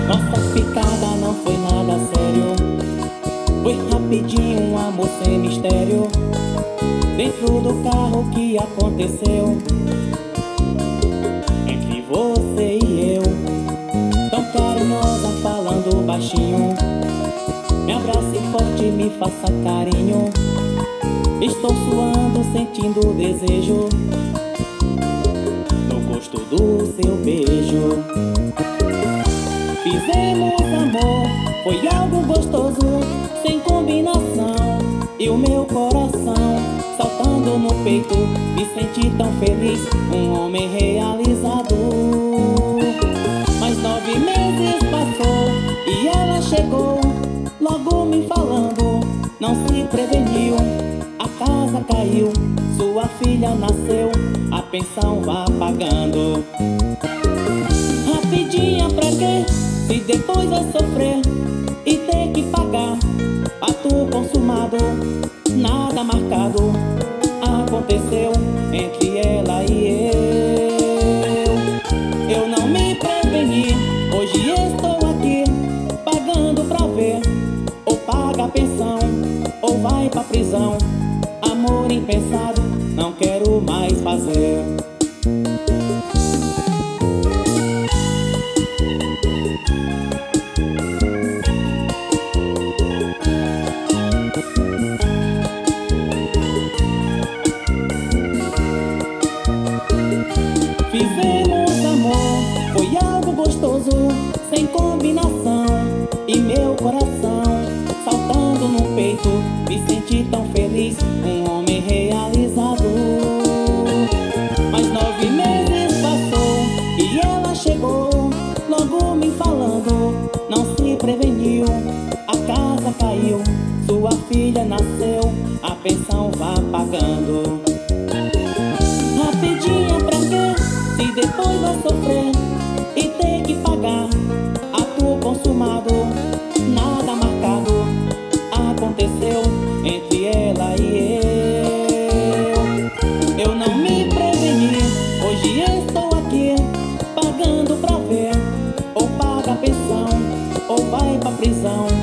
Nossa ficada não foi nada sério, foi rapidinho, um amor sem mistério. Dentro do carro que aconteceu entre você e eu. Tão carinhosa, falando baixinho, me abrace forte, me faça carinho. Estou suando, sentindo desejo no gosto do seu beijo. Fizemos amor, foi algo gostoso, sem combinação. E o meu coração saltando no peito, me senti tão feliz, um homem realizado. Mas 9 meses passou e ela chegou, logo me falando, não se preveniu. A casa caiu, sua filha nasceu, a pensão vá pagando. Rapidinha pra quê? Se depois vai sofrer e ter que pagar. Ato consumado, nada marcado, aconteceu entre ela e eu. Eu não me preveni, hoje estou aqui, pagando pra ver. Ou paga a pensão, ou vai pra prisão. Amor impensado, não quero mais fazer. Fizemos amor, foi algo gostoso, sem combinação. E meu coração saltando no peito, me senti tão feliz, um homem realizado. Mas 9 meses passou e ela chegou, logo me falando, não se preveniu. A casa caiu, sua filha nasceu, a pensão vá pagando. Rapidinha pra quê? Se depois vai sofrer e ter que pagar. Ato consumado, nada marcado, aconteceu entre ela e eu. Eu não me preveni, hoje estou aqui, pagando pra ver. Ou paga a pensão, ou vai pra prisão.